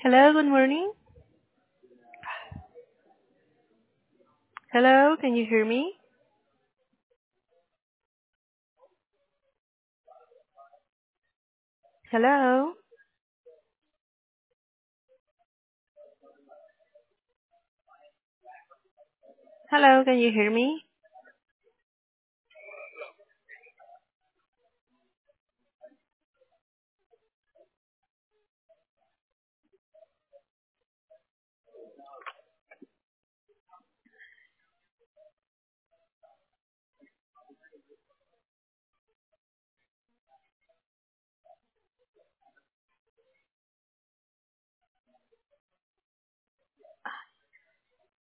Hello, good morning. Hello, can you hear me? Hello? Hello, can you hear me?